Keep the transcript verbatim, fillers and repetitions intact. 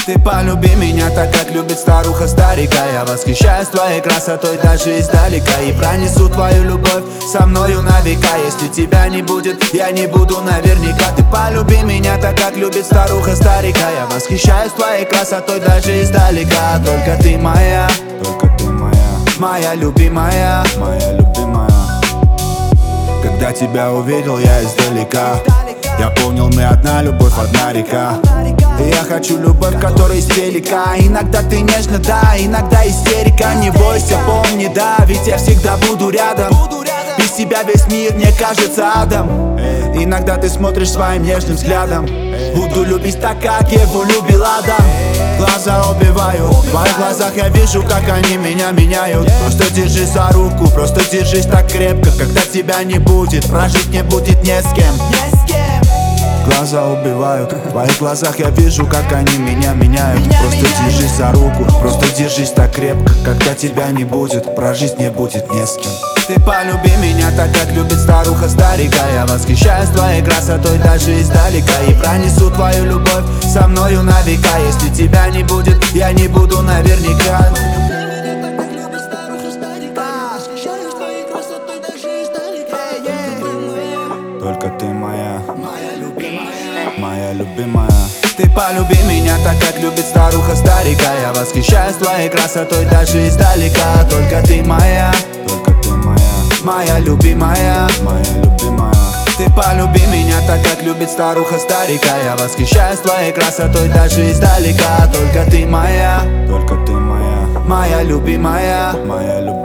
Ты полюби меня так, как любит старуха старика. Я восхищаюсь твоей красотой даже издалека и пронесу твою любовь со мною на века. Если тебя не будет, я не буду наверняка. Ты полюби меня так, как любит старуха старика. Я восхищаюсь твоей красотой даже издалека. Только ты моя, только ты моя, моя любимая, моя любимая. Когда тебя увидел я издалека, я понял, мы одна любовь, одна река. И я хочу любовь, которая из телека. Иногда ты нежна, да, иногда истерика. Не бойся, помни, да, ведь я всегда буду рядом. Без тебя весь мир мне кажется адом. Иногда ты смотришь своим нежным взглядом. Буду любить так, как его любил Адам. Глаза убиваю, в твоих глазах я вижу, как они меня меняют. Просто держи за руку, просто держись так крепко. Когда тебя не будет, прожить не будет не с кем. Глаза убивают, в твоих глазах я вижу, как они меня меняют. Просто держись за руку, просто держись так крепко. Когда тебя не будет, прожить не будет не с кем. Ты полюби меня так, как любит старуха старика. Я восхищаюсь твоей красотой даже издалека и пронесу твою любовь со мною на века. Если тебя не будет, я не буду наверняка. Только ты моя, моя любимая. Ты полюби меня так, как любит старуха старика. Я восхищаюсь твоей красотой даже издалека. Только ты моя, только ты моя, моя любимая, моя любимая. Ты полюби меня так, как любит старуха старика. Я восхищаюсь твоей красотой даже издалека. Только ты моя, только ты моя, моя любимая, моя любимая.